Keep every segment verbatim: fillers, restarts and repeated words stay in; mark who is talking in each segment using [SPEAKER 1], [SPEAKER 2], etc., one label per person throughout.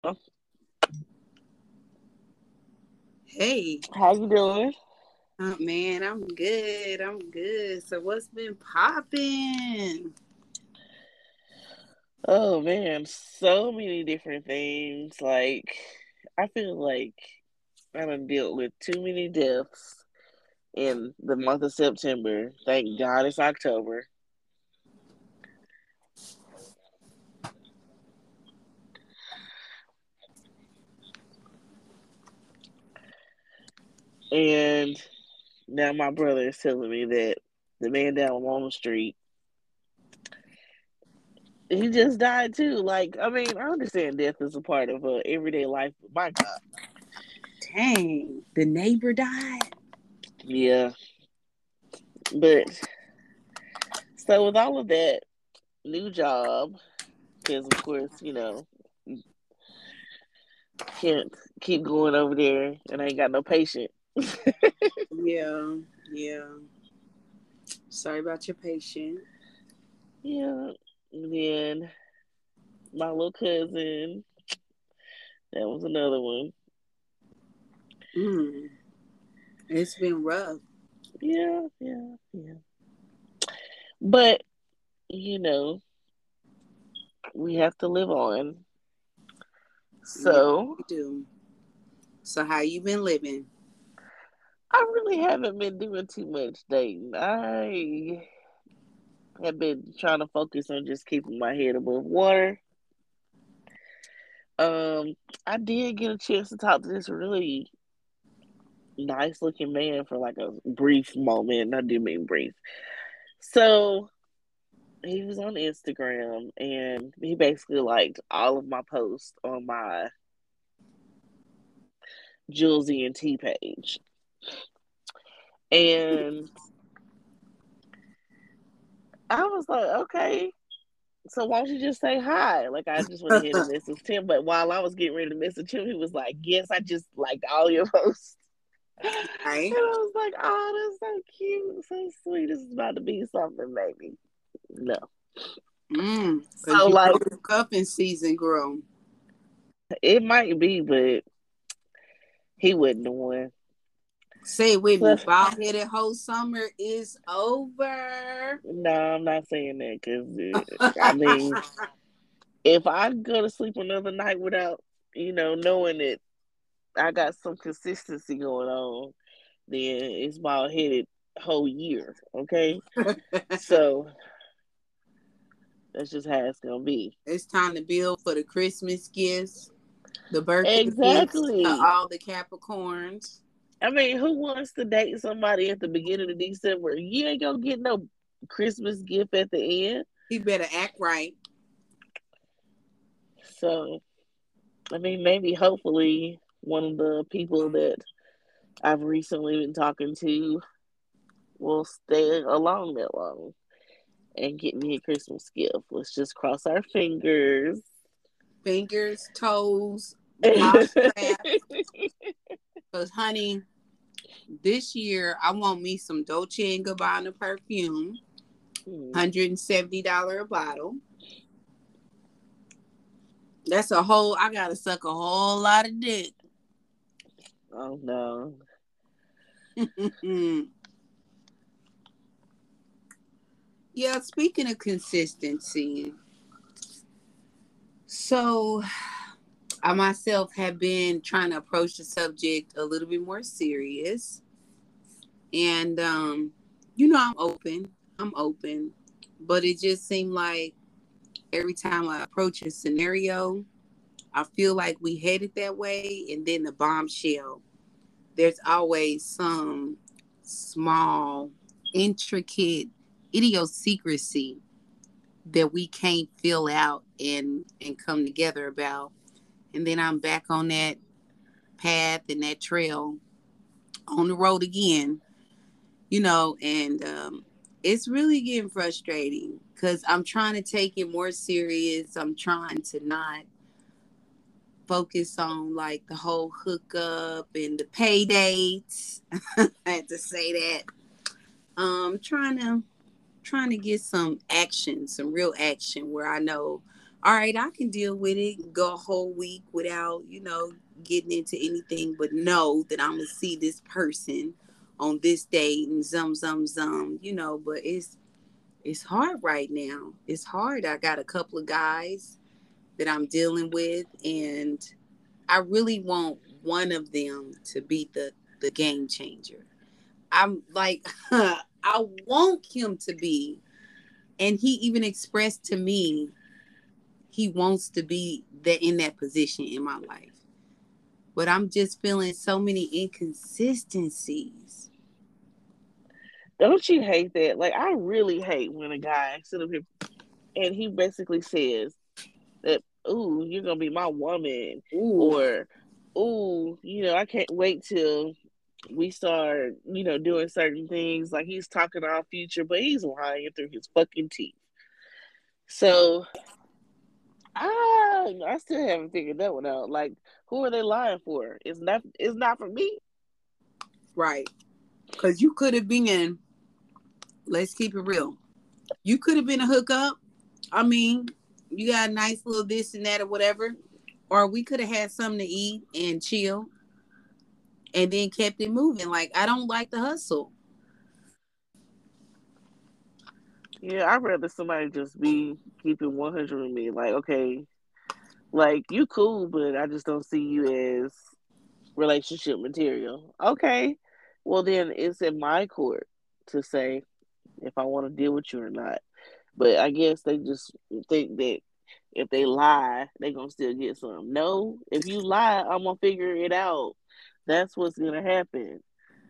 [SPEAKER 1] Hey,
[SPEAKER 2] How you doing?
[SPEAKER 1] oh man, I'm good. I'm good. So what's been popping?
[SPEAKER 2] Oh man, so many different things. Like, I feel like I done dealt with too many deaths in the month of September. Thank God it's October. And now my brother is telling me that the man down on the street, he just died too. Like, I mean, I understand death is a part of uh, everyday life, but my God.
[SPEAKER 1] Dang, the neighbor died.
[SPEAKER 2] Yeah. But so with all of that, new job, because of course, you know, can't keep going over there and I ain't got no patient.
[SPEAKER 1] Yeah, yeah. Sorry about your patient.
[SPEAKER 2] Yeah. And then my little cousin, that was another one.
[SPEAKER 1] Mm, it's been rough.
[SPEAKER 2] Yeah, yeah, yeah. But, you know, we have to live on.
[SPEAKER 1] Yeah,
[SPEAKER 2] So
[SPEAKER 1] we do. So how you been living?
[SPEAKER 2] I really haven't been doing too much dating. I have been trying to focus on just keeping my head above water. Um, I did get a chance to talk to this really nice looking man for like a brief moment. I do mean brief. So he was on Instagram and he basically liked all of my posts on my Julesy and T page. And I was like, okay, so why don't you just say hi? Like I just went ahead and messaged him. But while I was getting ready to message him, he was like, yes, I just liked all your posts. And
[SPEAKER 1] Right?
[SPEAKER 2] I was like, oh, that's so cute, so sweet. This is about to be something, maybe. No.
[SPEAKER 1] Mm, because
[SPEAKER 2] So
[SPEAKER 1] you
[SPEAKER 2] like
[SPEAKER 1] broke up in season grow.
[SPEAKER 2] it might be, but he wouldn't the one.
[SPEAKER 1] Say it with me.
[SPEAKER 2] Plus,
[SPEAKER 1] Bald headed whole summer is over.
[SPEAKER 2] no, I'm not saying that because uh, I mean, if I go to sleep another night without, you know, knowing that I got some consistency going on, then it's bald headed whole year. Okay, so that's just how it's gonna be.
[SPEAKER 1] It's time to build for the Christmas gifts, the birthday gifts to
[SPEAKER 2] Exactly.
[SPEAKER 1] all the Capricorns.
[SPEAKER 2] I mean, who wants to date somebody at the beginning of December? You ain't gonna get no Christmas gift at the end.
[SPEAKER 1] He better act right.
[SPEAKER 2] So, I mean, maybe hopefully one of the people that I've recently been talking to will stay along that long and get me a Christmas gift. Let's just cross our fingers.
[SPEAKER 1] Fingers, toes, mouth straps. Because, honey, this year I want me some Dolce and Gabbana perfume,
[SPEAKER 2] Hmm.
[SPEAKER 1] one hundred seventy dollars a bottle. That's a whole, I got to suck a whole lot of dick.
[SPEAKER 2] Oh no.
[SPEAKER 1] Yeah, speaking of consistency, so I myself have been trying to approach the subject a little bit more serious. And, um, you know, I'm open. I'm open. But it just seemed like every time I approach a scenario, I feel like we headed that way. And then the bombshell, there's always some small, intricate idiosyncrasy that we can't fill out and, and come together about. And then I'm back on that path and that trail on the road again, you know, and um, it's really getting frustrating because I'm trying to take it more serious. I'm trying to not focus on like the whole hookup and the pay dates. I had to say that. Um, trying to trying to get some action, some real action where I know all right, I can deal with it, go a whole week without, you know, getting into anything, but know that I'm gonna see this person on this date and zum zum zum, you know, but it's it's hard right now. It's hard. I got a couple of guys that I'm dealing with, and I really want one of them to be the the game changer. I'm like I want him to be, and he even expressed to me he wants to be that in that position in my life. But I'm just feeling so many inconsistencies.
[SPEAKER 2] Don't you hate that? Like, I really hate when a guy sit up here and he basically says that, "Ooh, you're gonna be my woman,"
[SPEAKER 1] Ooh,
[SPEAKER 2] or, "Ooh, you know, I can't wait till we start, you know, doing certain things." Like, he's talking our future, but he's lying through his fucking teeth. So I, I still haven't figured that one out. Like, who are they lying for? It's not. It's not for me.
[SPEAKER 1] right. Because you could have been, let's keep it real. You could have been a hookup. I mean, you got a nice little this and that or whatever. Or we could have had something to eat and chill and then kept it moving. Like, I don't like the hustle.
[SPEAKER 2] Yeah, I'd rather somebody just be keeping one hundred with me. Like, okay, like you cool, but I just don't see you as relationship material. Okay, well then it's in my court to say if I want to deal with you or not. But I guess they just think that if they lie, they gonna still get some. No, if you lie, I'm gonna figure it out. That's what's gonna happen.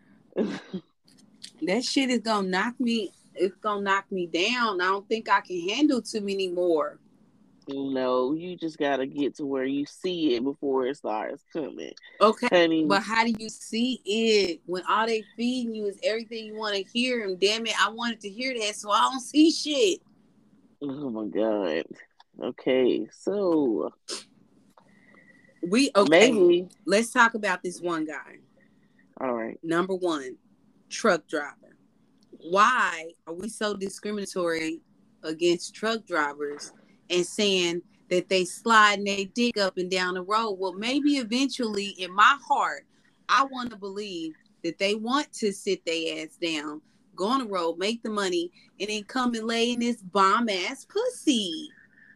[SPEAKER 1] That shit is gonna knock me. It's gonna knock me down. I don't think I can handle too many more.
[SPEAKER 2] No, you just gotta get to where you see it before it starts coming,
[SPEAKER 1] Okay,
[SPEAKER 2] honey.
[SPEAKER 1] but how do you see it when all they feeding you is everything you want to hear? And damn it, I wanted to hear that, so I don't see shit.
[SPEAKER 2] Oh my god. Okay, so
[SPEAKER 1] We okay.
[SPEAKER 2] maybe.
[SPEAKER 1] Let's talk about this one guy.
[SPEAKER 2] All right.
[SPEAKER 1] Number one, truck driver. Why are we so discriminatory against truck drivers and saying that they slide their dick up and down the road? Well, maybe eventually, in my heart, I want to believe that they want to sit their ass down, go on the road, make the money, and then come and lay in this bomb ass pussy.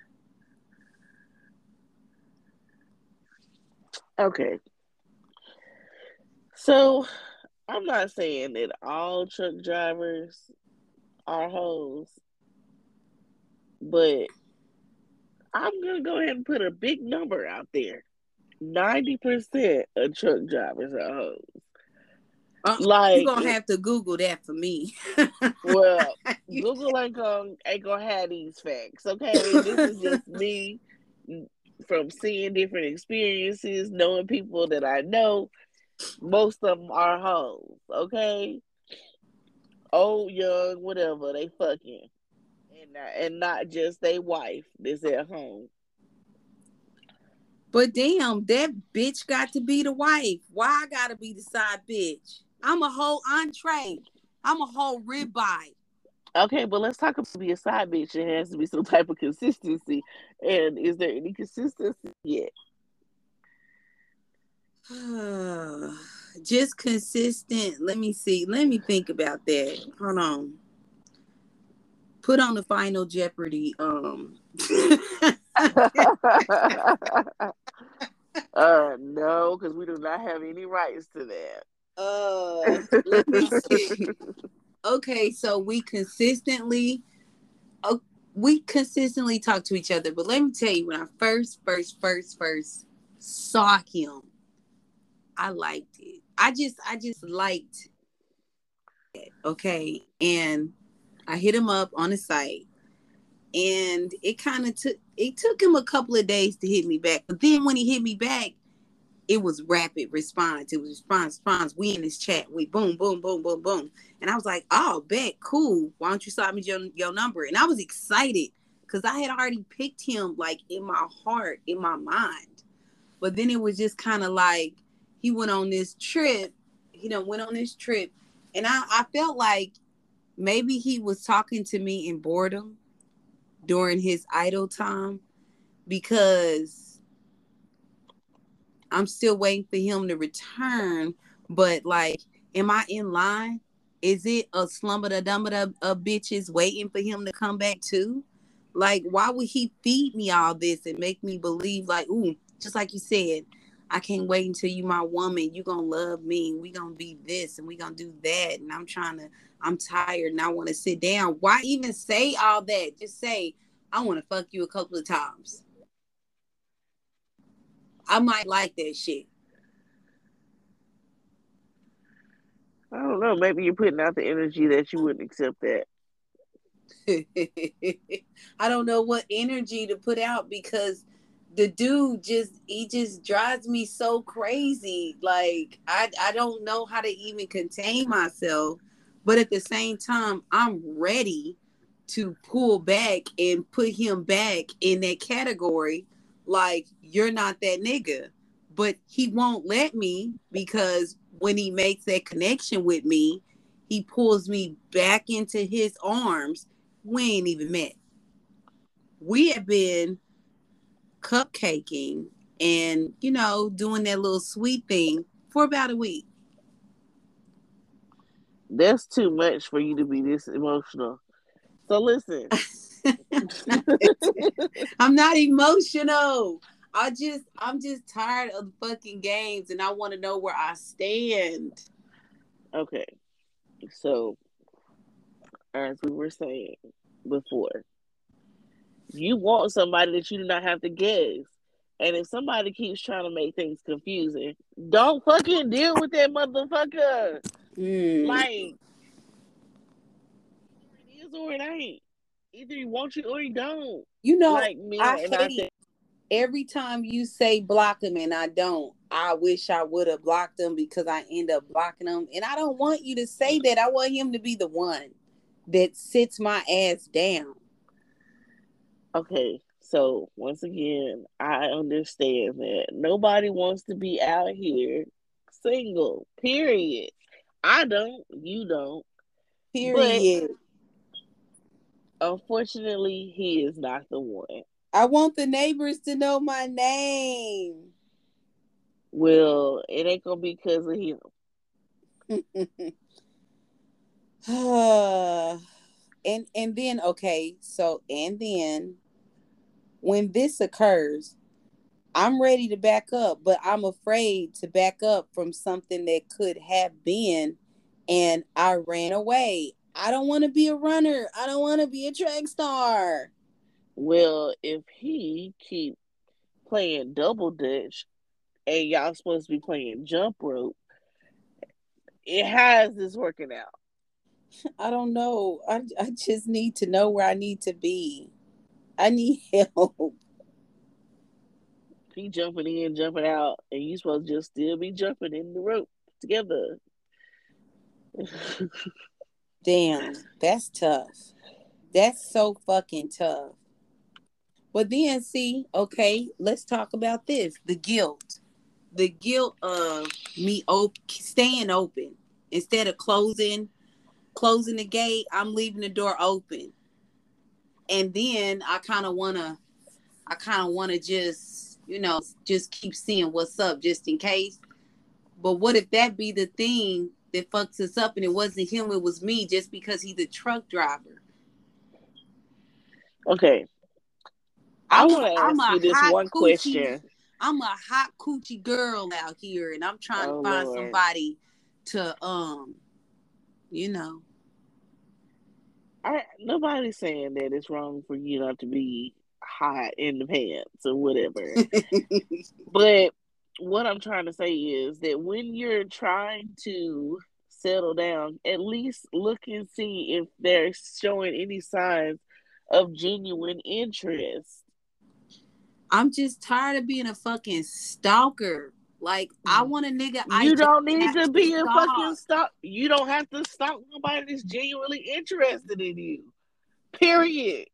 [SPEAKER 2] Okay. So I'm not saying that all truck drivers are hoes, but I'm gonna go ahead and put a big number out there. Ninety percent of truck drivers are hoes.
[SPEAKER 1] Uh, you're
[SPEAKER 2] Like,
[SPEAKER 1] gonna have to Google that for me.
[SPEAKER 2] well, Google ain't gonna ain't gonna have these facts. Okay, this is just me from seeing different experiences, knowing people that I know. Most of them are hoes. Okay, old, young, whatever, they fucking, and not, and not just they wife that's at home.
[SPEAKER 1] But damn, that bitch got to be the wife. Why I gotta be the side bitch? I'm a whole entree. I'm a whole ribeye.
[SPEAKER 2] Okay, but let's talk about be a side bitch. There has to be some type of consistency. And is there any consistency yet?
[SPEAKER 1] Just consistent. Let me see. Let me think about that. Hold on. Put on the Final Jeopardy. Um.
[SPEAKER 2] uh, no, because we do not have any rights to
[SPEAKER 1] uh. Let me
[SPEAKER 2] that.
[SPEAKER 1] see. Okay, so we consistently uh, we consistently talk to each other. But let me tell you, when I first, first, first, first saw him, I liked it. I just, I just liked it. Okay, and I hit him up on the site, and it kind of took it took him a couple of days to hit me back. But then when he hit me back, it was rapid response. It was response, response. We in this chat. We boom, boom, boom, boom, boom. And I was like, oh, bet, cool. Why don't you slide me your, your number? And I was excited because I had already picked him like in my heart, in my mind. But then it was just kind of like he went on this trip. He done went on this trip. And I, I felt like maybe he was talking to me in boredom during his idle time. because I'm still waiting for him to return. But like, am I in line? Is it a slumber da dumber of bitches waiting for him to come back too? Like, why would he feed me all this and make me believe like, ooh, just like you said, I can't wait until you my woman. You gonna love me. We gonna be this and we gonna do that. And I'm trying to, I'm tired and I want to sit down. Why even say all that? Just say, I want to fuck you a couple of times. I might like that shit.
[SPEAKER 2] I don't know. Maybe you're putting out the energy that you wouldn't accept that.
[SPEAKER 1] I don't know what energy to put out because the dude just he just drives me so crazy. Like I I don't know how to even contain myself, but at the same time I'm ready to pull back and put him back in that category. Like, you're not that nigga, but he won't let me because when he makes that connection with me, he pulls me back into his arms. We ain't even met. We have been cupcaking and, you know, doing that little sweet thing for about a week.
[SPEAKER 2] That's too much for you to be this emotional. So listen.
[SPEAKER 1] I'm not emotional. I just, I'm just tired of the fucking games and I want to know where I stand.
[SPEAKER 2] Okay. So, as we were saying before, you want somebody that you do not have to guess. And if somebody keeps trying to make things confusing, don't fucking deal with that motherfucker. Mm. Like, it is or it ain't. Either he wants you or he don't.
[SPEAKER 1] You know,
[SPEAKER 2] like me,
[SPEAKER 1] I
[SPEAKER 2] and
[SPEAKER 1] hate
[SPEAKER 2] I think-
[SPEAKER 1] every time you say block him and I don't. I wish I would have blocked him because I end up blocking him. And I don't want you to say that. I want him to be the one that sits my ass down.
[SPEAKER 2] Okay, so once again, I understand that nobody wants to be out here single, period. I don't, you don't.
[SPEAKER 1] Period.
[SPEAKER 2] But unfortunately, he is not the one.
[SPEAKER 1] I want the neighbors to know my name.
[SPEAKER 2] Well, it ain't gonna be because of him.
[SPEAKER 1] and and then okay, so and then when this occurs, I'm ready to back up, but I'm afraid to back up from something that could have been, and I ran away. I don't want to be a runner. I don't want to be a track star.
[SPEAKER 2] Well, if he keep playing double dutch and y'all supposed to be playing jump rope, it has this working out.
[SPEAKER 1] I don't know. I, I just need to know where I need to be. I need help.
[SPEAKER 2] He jumping in, jumping out, and you supposed to just still be jumping in the rope together.
[SPEAKER 1] Damn, that's tough. That's so fucking tough. But then, see, okay, let's talk about this. The guilt. The guilt of me op- staying open. Instead of closing, closing the gate, I'm leaving the door open. And then I kind of want to, I kind of want to just, you know, just keep seeing what's up just in case. But what if that be the thing that fucks us up and it wasn't him, it was me just because he's a truck driver?
[SPEAKER 2] Okay. I want to ask you this one
[SPEAKER 1] coochie,
[SPEAKER 2] question.
[SPEAKER 1] I'm a hot coochie girl out here, and I'm trying oh, to find Lord. somebody to, um, you know.
[SPEAKER 2] I, nobody's saying that it's wrong for you not to be hot in the pants or whatever. But what I'm trying to say is that when you're trying to settle down, at least look and see if they're showing any signs of genuine interest.
[SPEAKER 1] I'm just tired of being a fucking stalker. Like, I want a nigga. I
[SPEAKER 2] you don't need to be a fucking stalk. You don't have to stalk nobody that's genuinely interested in you. Period.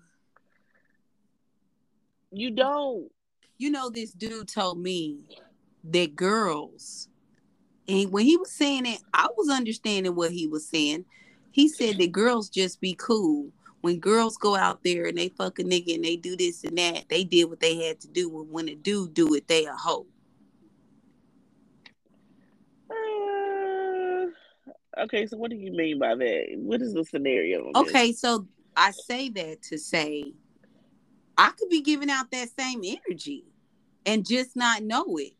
[SPEAKER 2] You don't.
[SPEAKER 1] You know, this dude told me that girls, and when he was saying it, I was understanding what he was saying. He said that girls just be cool when girls go out there and they fuck a nigga and they do this and that, they did what they had to do. When a dude do it, they a hoe.
[SPEAKER 2] Uh, okay, so what do you mean by that? What is the scenario on this?
[SPEAKER 1] Okay, so I say that to say I could be giving out that same energy and just not know it.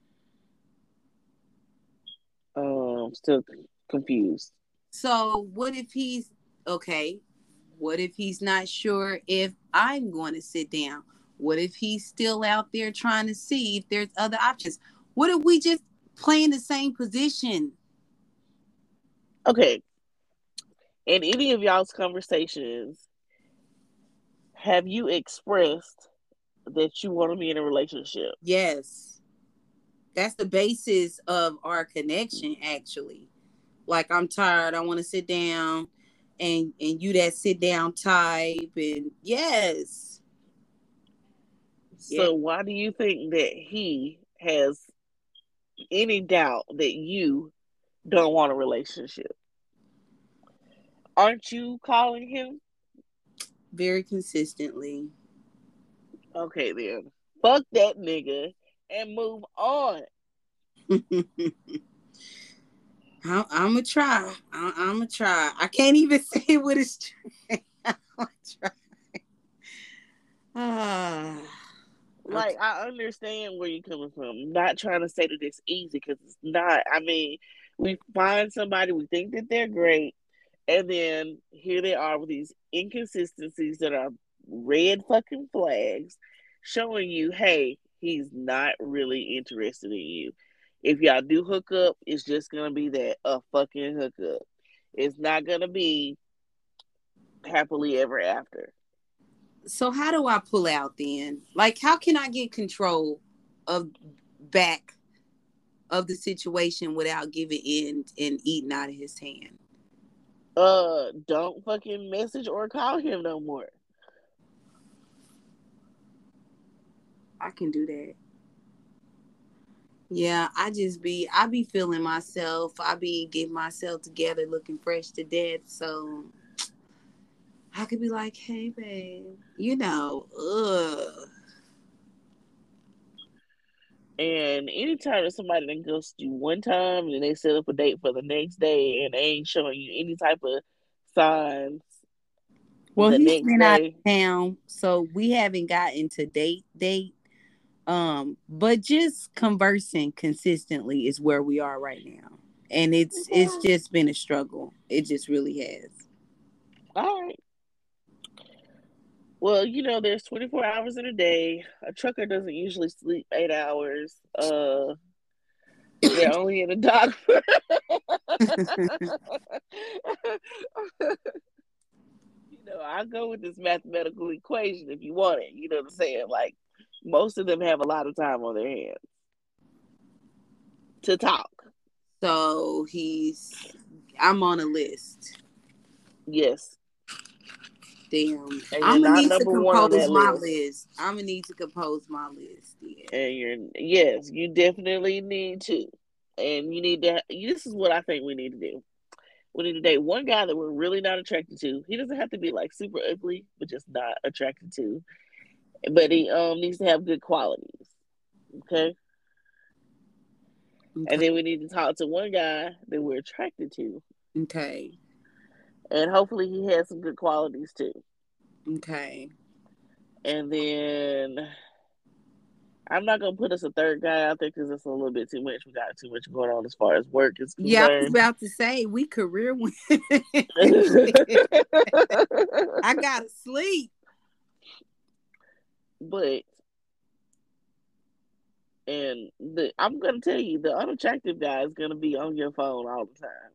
[SPEAKER 2] Um, still confused.
[SPEAKER 1] So what if he's okay? What if he's not sure if I'm going to sit down? What if he's still out there trying to see if there's other options? What if we just play in the same position?
[SPEAKER 2] Okay. In any of y'all's conversations, have you expressed that you want to be in a relationship?
[SPEAKER 1] Yes. That's the basis of our connection, actually. Like, I'm tired, I want to sit down, and and you that sit down type, and yes.
[SPEAKER 2] So
[SPEAKER 1] Yeah.
[SPEAKER 2] why do you think that he has any doubt that you don't want a relationship? Aren't you calling him?
[SPEAKER 1] Very consistently.
[SPEAKER 2] Okay, then. Fuck that nigga and move on.
[SPEAKER 1] I'm, I'm gonna try. I'm, I'm gonna try. I can't even say what it's trying. I'm gonna try. Ah,
[SPEAKER 2] Like, I understand where you're coming from. I'm not trying to say that it's easy because it's not. I mean, we find somebody, we think that they're great, and then here they are with these inconsistencies that are red fucking flags showing you, hey, he's not really interested in you. If y'all do hook up, it's just gonna be that a fucking hookup. It's not gonna be happily ever after.
[SPEAKER 1] so how do I pull out then? Like, how can I get control of back of the situation without giving in and eating out of his hand?
[SPEAKER 2] Uh, don't fucking message or call him no more.
[SPEAKER 1] I can do that. Yeah, I just be I be feeling myself. I be getting myself together, looking fresh to death. So I could be like, hey, babe, you know, ugh.
[SPEAKER 2] And anytime that somebody then ghosts you one time and then they set up a date for the next day and they ain't showing you any type of signs
[SPEAKER 1] Well,
[SPEAKER 2] the
[SPEAKER 1] he's
[SPEAKER 2] next
[SPEAKER 1] been out of
[SPEAKER 2] day.
[SPEAKER 1] town, so we haven't gotten to date date. Um, but just conversing consistently is where we are right now. And it's it's just been a struggle. It just really has.
[SPEAKER 2] All right. Well, you know, there's twenty-four hours in a day. A trucker doesn't usually sleep eight hours. Uh, they're only in the dock for. You know, I go with this mathematical equation if you want it. You know what I'm saying? Like, most of them have a lot of time on their hands to talk.
[SPEAKER 1] So he's I'm on a list.
[SPEAKER 2] Yes.
[SPEAKER 1] Damn.
[SPEAKER 2] And
[SPEAKER 1] I'm
[SPEAKER 2] you're
[SPEAKER 1] gonna
[SPEAKER 2] not
[SPEAKER 1] need to
[SPEAKER 2] number one on
[SPEAKER 1] compose
[SPEAKER 2] that
[SPEAKER 1] my
[SPEAKER 2] list.
[SPEAKER 1] list. I'm gonna need to compose my list. Yeah.
[SPEAKER 2] And you're, yes, you definitely need to. And you need to, this is what I think we need to do. We need to date one guy that we're really not attracted to. He doesn't have to be like super ugly, but just not attracted to. But he um needs to have good qualities. Okay.
[SPEAKER 1] Okay.
[SPEAKER 2] And then we need to talk to one guy that we're attracted to.
[SPEAKER 1] Okay.
[SPEAKER 2] And hopefully he has some good qualities too.
[SPEAKER 1] Okay.
[SPEAKER 2] And then I'm not gonna put us a third guy out there because it's a little bit too much. We got too much going on as far as work is
[SPEAKER 1] Yeah, I was
[SPEAKER 2] concerned.
[SPEAKER 1] about to say we career women. I gotta sleep.
[SPEAKER 2] But and the I'm gonna tell you, the unattractive guy is gonna be on your phone all the time.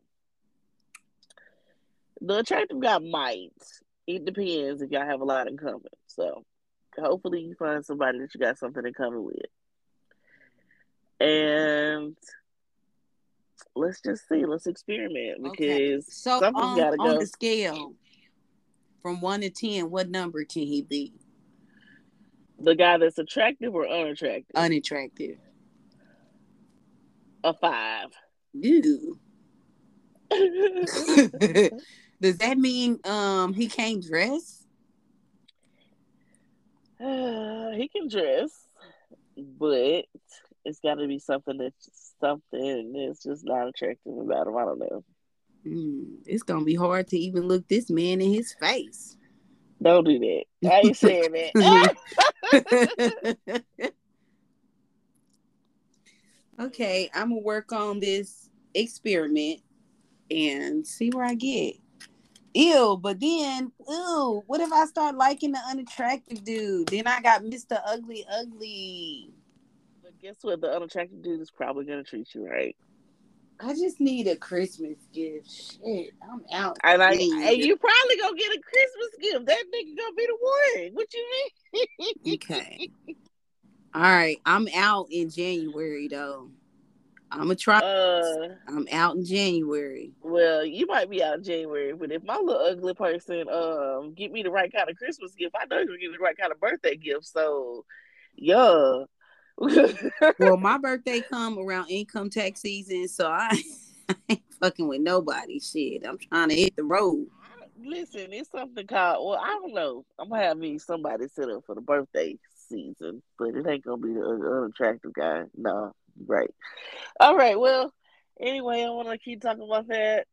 [SPEAKER 2] The attractive guy might. It depends if y'all have a lot in common. So hopefully you find somebody that you got something in common with. And let's just see, let's experiment
[SPEAKER 1] Okay.
[SPEAKER 2] because
[SPEAKER 1] So
[SPEAKER 2] something's
[SPEAKER 1] um
[SPEAKER 2] gotta
[SPEAKER 1] on
[SPEAKER 2] go.
[SPEAKER 1] the scale from one to ten, what number can he be?
[SPEAKER 2] The guy that's attractive or unattractive?
[SPEAKER 1] Unattractive.
[SPEAKER 2] A five.
[SPEAKER 1] Ew. Does that mean um he can't dress?
[SPEAKER 2] Uh, he can dress, but it's got to be something that's something that's just not attractive about him. I don't know.
[SPEAKER 1] Mm, it's gonna be hard to even look this man in his face.
[SPEAKER 2] Don't do that. I ain't saying that.
[SPEAKER 1] Okay, I'm gonna work on this experiment and see where I get. Ew, but then, ew, what if I start liking the unattractive dude? Then I got Mister Ugly Ugly.
[SPEAKER 2] But guess what? The unattractive dude is probably gonna treat you right.
[SPEAKER 1] I just need a Christmas gift. Shit, I'm out.
[SPEAKER 2] And like, and
[SPEAKER 1] January.
[SPEAKER 2] you probably gonna get a Christmas gift. That nigga gonna be the one. What you mean?
[SPEAKER 1] Okay. All right, I'm out in January though. I'm gonna try.
[SPEAKER 2] uh,
[SPEAKER 1] I'm out in January.
[SPEAKER 2] well, you might be out in January, but if my little ugly person um get me the right kind of Christmas gift, I know he's gonna give me the right kind of birthday gift. So, yeah.
[SPEAKER 1] Well, my birthday come around income tax season, so I, I ain't fucking with nobody. Shit, I'm trying to hit the road.
[SPEAKER 2] Listen, it's something called. Well, I don't know. I'm gonna have me somebody set up for the birthday season, but it ain't gonna be the un- unattractive guy. No, right. All right. Well, anyway, I want to keep talking about that.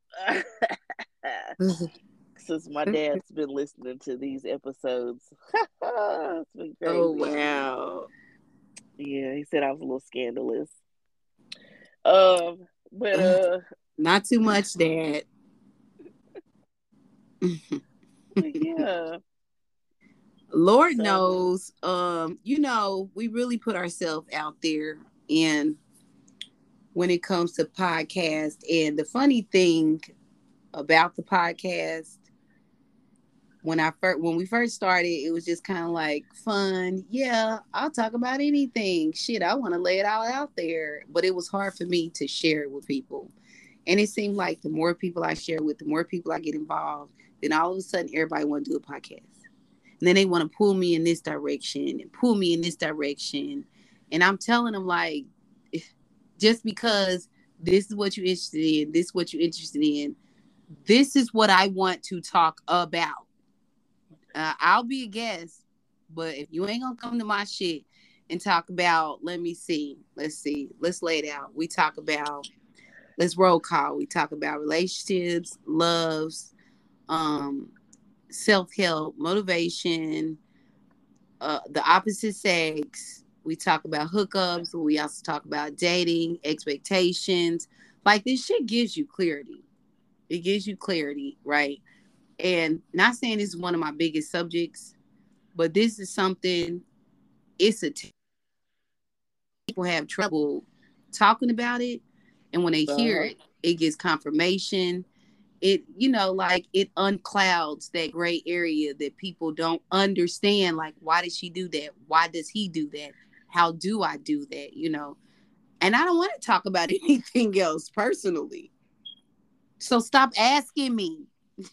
[SPEAKER 2] Since my dad's been listening to these episodes, it's been
[SPEAKER 1] Oh
[SPEAKER 2] crazy.
[SPEAKER 1] wow.
[SPEAKER 2] Yeah, he said I was a little scandalous. Um, but uh,
[SPEAKER 1] Not too much, Dad.
[SPEAKER 2] yeah.
[SPEAKER 1] Lord
[SPEAKER 2] So
[SPEAKER 1] knows, um, you know, we really put ourselves out there and when it comes to podcast. And the funny thing about the podcast, when I first when we first started, it was just kind of like fun. Yeah, I'll talk about anything. Shit, I want to lay it all out there. But it was hard for me to share it with people. And it seemed like the more people I share with, the more people I get involved, then all of a sudden everybody want to do a podcast. And then they want to pull me in this direction and pull me in this direction. And I'm telling them like, just because this is what you're interested in, this is what you're interested in, this is what I want to talk about. Uh, I'll be a guest, but if you ain't gonna come to my shit and talk about, let me see, let's see, let's lay it out. We talk about, let's roll call. We talk about relationships, loves, um, self help, motivation, uh, the opposite sex. We talk about hookups. We also talk about dating, expectations. Like this shit gives you clarity. It gives you clarity, right? And not saying this is one of my biggest subjects, but this is something. It's a t- people have trouble talking about it, and when they hear
[SPEAKER 2] uh-huh.
[SPEAKER 1] it, it gets confirmation. It, you know, like it unclouds that gray area that people don't understand. Like, why did she do that? Why does he do that? How do I do that? You know, and I don't want to talk about anything else personally. So stop asking me.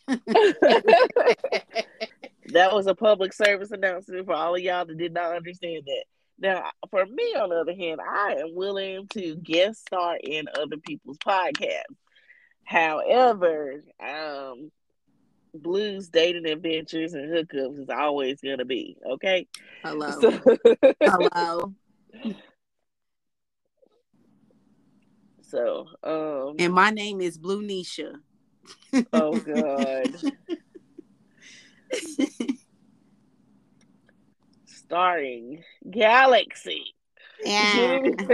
[SPEAKER 2] That was a public service announcement for all of y'all that did not understand that. Now, for me, on the other hand, I am willing to guest star in other people's podcasts. However, um, blues, dating adventures, and hookups is always gonna be okay.
[SPEAKER 1] Hello.
[SPEAKER 2] So,
[SPEAKER 1] Hello.
[SPEAKER 2] so, um,
[SPEAKER 1] And my name is Blue Nisha.
[SPEAKER 2] oh god, starring Galaxy.
[SPEAKER 1] Yeah.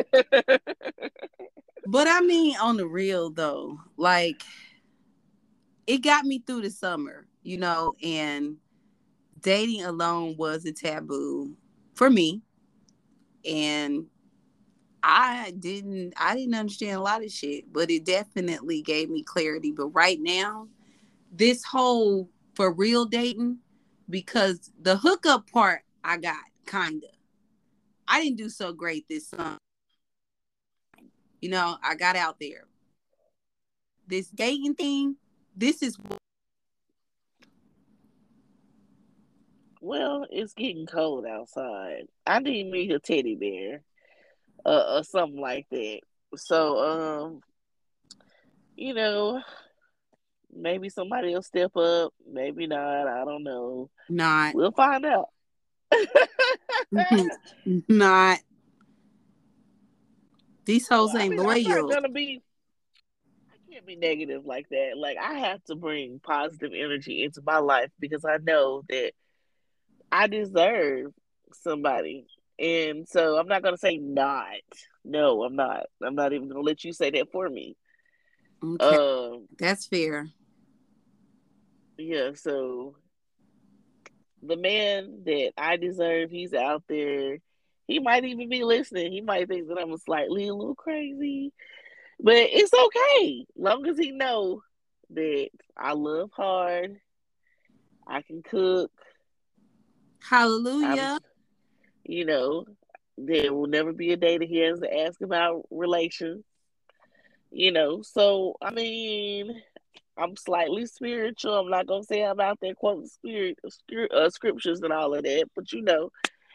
[SPEAKER 1] But I mean, on the real though, like it got me through the summer, you know, and dating alone was a taboo for me. And I didn't I didn't understand a lot of shit, but it definitely gave me clarity. But right now, this whole for real dating, because the hookup part I got kinda. I didn't do so great this summer. You know, I got out there. This dating thing, this is
[SPEAKER 2] Well, it's getting cold outside. I need me a teddy bear, uh, or something like that. So, um, you know, Maybe somebody will step up. Maybe not. I don't know.
[SPEAKER 1] Not.
[SPEAKER 2] We'll find out.
[SPEAKER 1] Not. These hoes
[SPEAKER 2] Well, I
[SPEAKER 1] ain't
[SPEAKER 2] mean, I'm not
[SPEAKER 1] loyal.
[SPEAKER 2] gonna be. I can't be negative like that. Like, I have to bring positive energy into my life because I know that I deserve somebody. And so I'm not gonna say not. No, I'm not. I'm not even gonna let you say that for me.
[SPEAKER 1] Okay.
[SPEAKER 2] Um,
[SPEAKER 1] That's fair.
[SPEAKER 2] yeah, so the man that I deserve, he's out there. He might even be listening. He might think that I'm slightly a little crazy. But it's okay. Long as he know that I love hard. I can cook. I'm
[SPEAKER 1] Hallelujah.
[SPEAKER 2] you know, there will never be a day that he has to ask about relations. You know, so I mean, I'm slightly spiritual. I'm not gonna say I'm out there quoting spirit, uh, scriptures and all of that, but you know,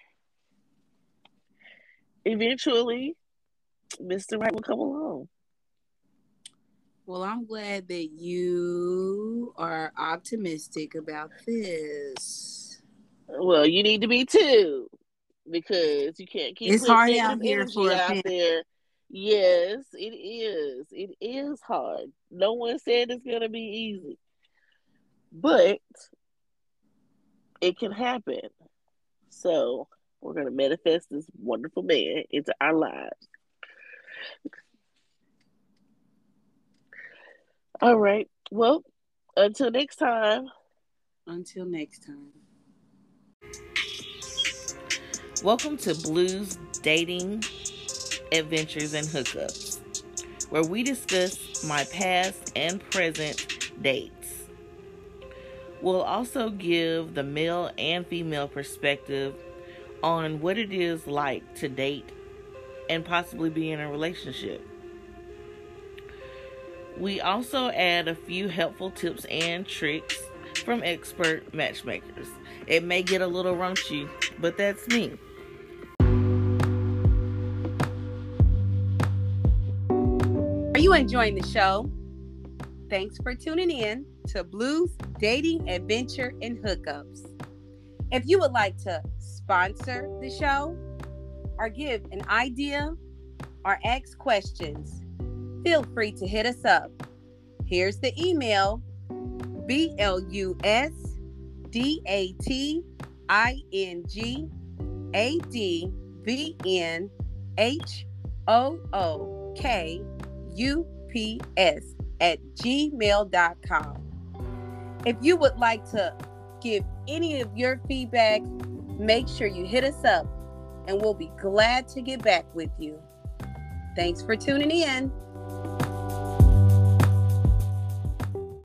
[SPEAKER 2] eventually, Mister Right will come along.
[SPEAKER 1] Well, I'm glad that you are optimistic about this.
[SPEAKER 2] Well, you need to be too, because you can't keep
[SPEAKER 1] It's
[SPEAKER 2] putting
[SPEAKER 1] hard out
[SPEAKER 2] negative
[SPEAKER 1] here for
[SPEAKER 2] energy
[SPEAKER 1] a
[SPEAKER 2] out
[SPEAKER 1] fan.
[SPEAKER 2] there. Yes, it is. It is hard. No one said it's gonna be easy, but it can happen. So we're gonna manifest this wonderful man into our lives. All right. Well, until next time.
[SPEAKER 1] Until next time.
[SPEAKER 2] Welcome to Blues Dating, Adventures, and Hookups, where we discuss my past and present dates. We'll also give the male and female perspective on what it is like to date and possibly be in a relationship. We also add a few helpful tips and tricks from expert matchmakers. It may get a little raunchy, but that's me.
[SPEAKER 1] Are you enjoying the show? Thanks for tuning in to Blues Dating, Adventure, and Hookups. If you would like to sponsor the show or give an idea or ask questions, feel free to hit us up. Here's the email: B L U S D A T I N G A D V N H O O K U P S at gmail dot com. If you would like to give any of your feedback, make sure you hit us up and we'll be glad to get back with you. Thanks for tuning in.